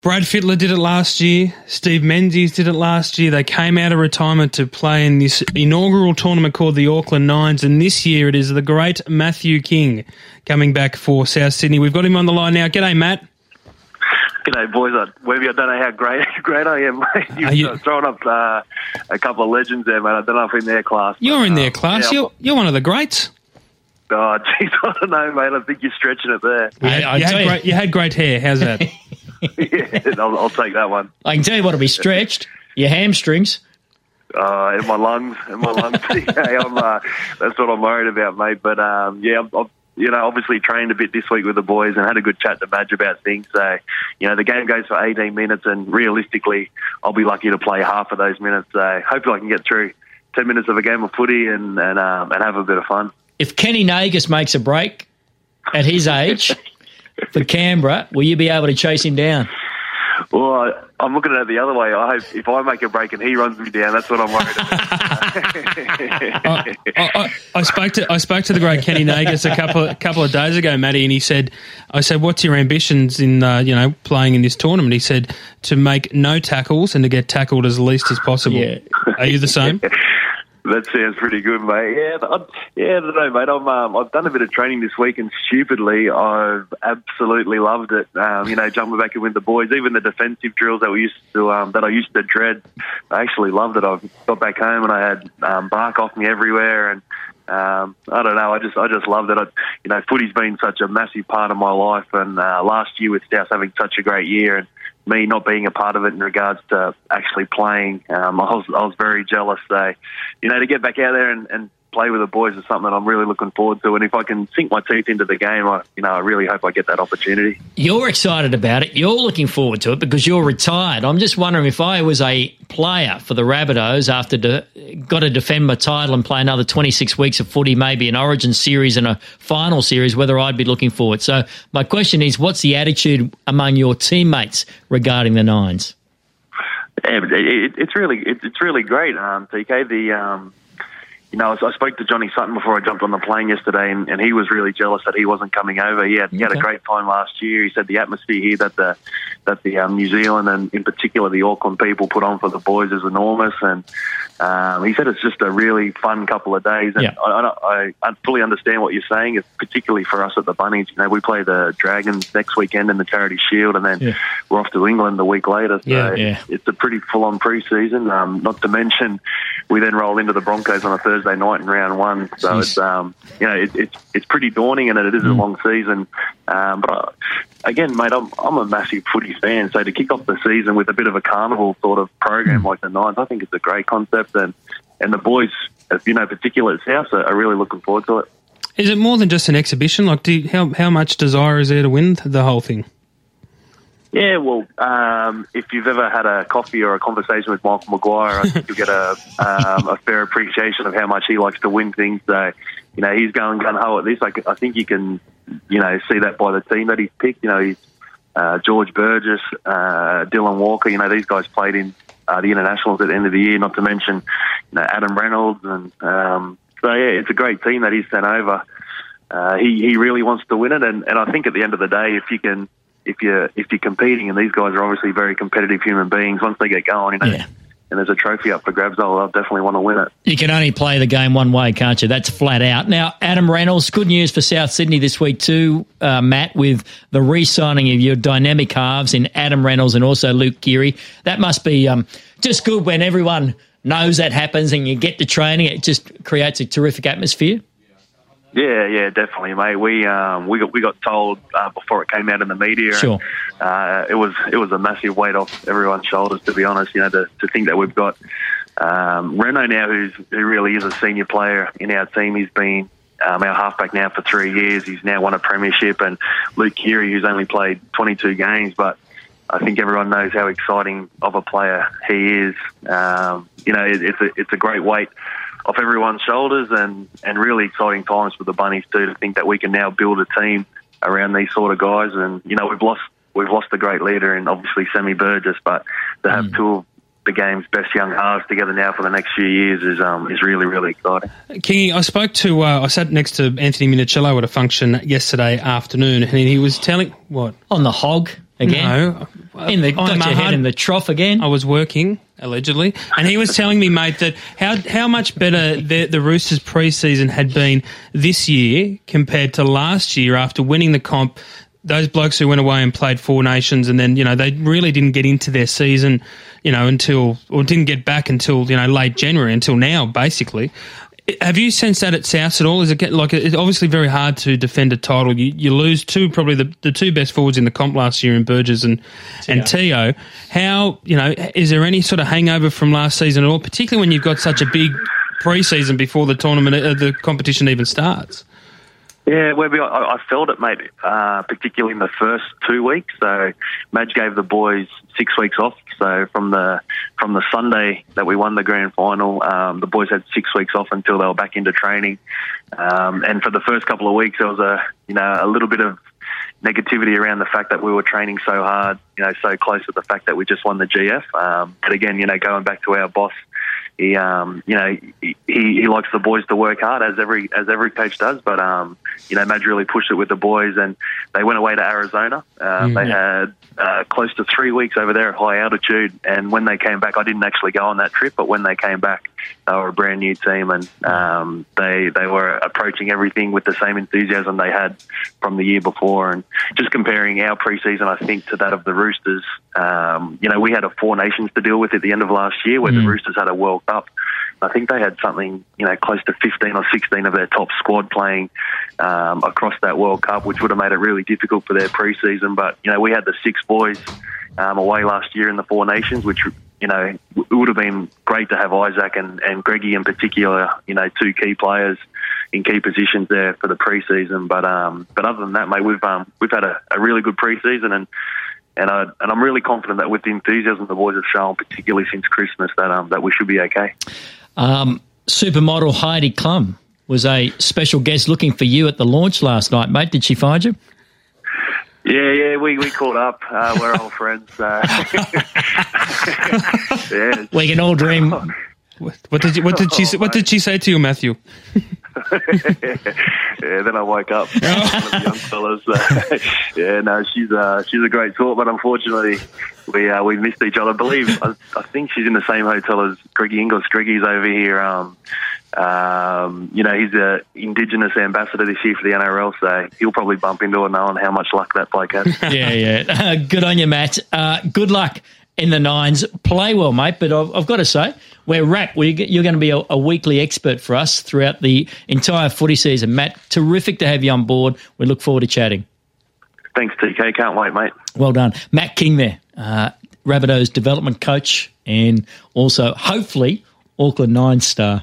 Brad Fittler did it last year. Steve Menzies did it last year. They came out of retirement to play in this inaugural tournament called the Auckland Nines, and this year it is the great Matthew King coming back for South Sydney. We've got him on the line now. G'day, Matt. G'day, boys. Webby, I don't know how great I am, mate. You've thrown up a couple of legends there, mate. I don't know if in their class. You're in their class. Yeah, you're one of the greats. Oh, jeez, I don't know, mate. I think you're stretching it there. You had great hair. How's that? Yeah, I'll take that one. I can tell you what'll be stretched. Your hamstrings. In my lungs. That's what I'm worried about, mate. But, I've obviously trained a bit this week with the boys and had a good chat to Madge about things. So, the game goes for 18 minutes and realistically, I'll be lucky to play half of those minutes. So hopefully I can get through 10 minutes of a game of footy and have a bit of fun. If Kenny Nagus makes a break at his age for Canberra, will you be able to chase him down? Well, I'm looking at it the other way. I hope if I make a break and he runs me down, that's what I'm worried about. I spoke to the great Kenny Nagus a couple of days ago, Matty, and I said, what's your ambitions in playing in this tournament? He said to make no tackles and to get tackled as least as possible. Yeah. Are you the same? That sounds pretty good, mate. I don't know, mate. I've done a bit of training this week, and stupidly, I've absolutely loved it. Jumping back in with the boys, even the defensive drills that I used to dread. I actually loved it. I got back home and I had bark off me everywhere, and I don't know. I just loved it. Footy's been such a massive part of my life, and last year with South having such a great year, and me not being a part of it in regards to actually playing, I was very jealous. So, to get back out there and play with the boys is something that I'm really looking forward to. And if I can sink my teeth into the game, I really hope I get that opportunity. You're excited about it. You're looking forward to it because you're retired. I'm just wondering if I was a player for the Rabbitohs after got to defend my title and play another 26 weeks of footy, maybe an Origin series and a final series, whether I'd be looking forward. So my question is, what's the attitude among your teammates regarding the Nines? Yeah, it's really great, TK. I spoke to Johnny Sutton before I jumped on the plane yesterday, and he was really jealous that he wasn't coming over. He had a great time last year. He said the atmosphere here that the New Zealand and in particular the Auckland people put on for the boys is enormous, and he said it's just a really fun couple of days. And I fully understand what you're saying. It's particularly for us at the Bunnies. We play the Dragons next weekend in the Charity Shield, and then we're off to England the week later. So it's a pretty full-on pre-season. Not to mention we then roll into the Broncos on a Thursday night in round one. So it's pretty daunting, and it is a long season. But again, mate, I'm a massive footy fan. So to kick off the season with a bit of a carnival sort of program like the Nines, I think it's a great concept. And the boys, as particularly at South, are really looking forward to it. Is it more than just an exhibition? Like, how much desire is there to win the whole thing? Yeah, well, if you've ever had a coffee or a conversation with Michael Maguire, I think you'll get a fair appreciation of how much he likes to win things. So, he's going gung-ho at this. I think you can, see that by the team that he's picked. He's George Burgess, Dylan Walker. These guys played in the internationals at the end of the year, not to mention Adam Reynolds. And it's a great team that he's sent over. He really wants to win it. And I think at the end of the day, if you're competing, and these guys are obviously very competitive human beings, once they get going, and there's a trophy up for grabs, I'll definitely want to win it. You can only play the game one way, can't you? That's flat out. Now, Adam Reynolds, good news for South Sydney this week too, Matt, with the re-signing of your dynamic halves in Adam Reynolds and also Luke Geary. That must be just good when everyone knows that happens and you get to training. It just creates a terrific atmosphere. Yeah, definitely, mate. We got told before it came out in the media. Sure. And, it was a massive weight off everyone's shoulders, to be honest. To think that we've got Reno now, who really is a senior player in our team. He's been our halfback now for 3 years. He's now won a premiership, and Luke Keary, who's only played 22 games, but I think everyone knows how exciting of a player he is. It's a great weight off everyone's shoulders, and really exciting times for the Bunnies too, to think that we can now build a team around these sort of guys. And we've lost a great leader in obviously Sammy Burgess, but to have two of the game's best young halves together now for the next few years is really, really exciting. Kingy, I sat next to Anthony Minicello at a function yesterday afternoon, and he was telling what on the hog again. No, got your head in the trough again. I was working, allegedly, and he was telling me, mate, that how much better the Roosters pre-season had been this year compared to last year after winning the comp. Those blokes who went away and played Four Nations, and then, they really didn't get into their season, didn't get back until, late January, until now, basically. Have you sensed that at Souths at all? Is it it's obviously very hard to defend a title? You lose probably the two best forwards in the comp last year in Burgess and Teo. How, is there any sort of hangover from last season at all, particularly when you've got such a big pre-season before the tournament, the competition even starts? Yeah, Webby, I felt it, mate, particularly in the first 2 weeks. So Madge gave the boys 6 weeks off. So from the Sunday that we won the grand final, the boys had 6 weeks off until they were back into training. And for the first couple of weeks, there was a little bit of negativity around the fact that we were training so hard, so close to the fact that we just won the GF. But again, going back to our boss, he likes the boys to work hard, as every coach does. But Madge really pushed it with the boys, and they went away to Arizona. They had close to 3 weeks over there at high altitude, and when they came back, I didn't actually go on that trip, but when they came back, they were a brand new team, and they were approaching everything with the same enthusiasm they had from the year before. And just comparing our pre-season, I think, to that of the Roosters, we had a Four Nations to deal with at the end of last year, where the Roosters had a World Cup. I think they had something, close to 15 or 16 of their top squad playing across that World Cup, which would have made it really difficult for their pre-season. But, we had the 6 boys away last year in the Four Nations, which, it would have been great to have Isaac and Greggy in particular, 2 key players in key positions there for the pre-season. But other than that, mate, we've had a really good pre-season, and I'm really confident that with the enthusiasm the boys have shown, particularly since Christmas, that we should be okay. Supermodel Heidi Klum was a special guest looking for you at the launch last night, mate. Did she find you? Yeah, we caught up. We're old friends. Yeah. We can all dream. What did she say to you, Matthew? Yeah, then I woke up. One of the young fellas. She's a great sort, but unfortunately, we missed each other. I think she's in the same hotel as Greggy Inglis. Greggy's over here. He's an Indigenous ambassador this year for the NRL, so he'll probably bump into her knowing how much luck that bloke has. Yeah. Good on you, Matt. Good luck in the Nines. Play well, mate, but I've got to say, we're wrapped. You're going to be a weekly expert for us throughout the entire footy season. Matt, terrific to have you on board. We look forward to chatting. Thanks, TK. Can't wait, mate. Well done. Matt King there, Rabbitohs development coach, and also, hopefully, Auckland Nines star.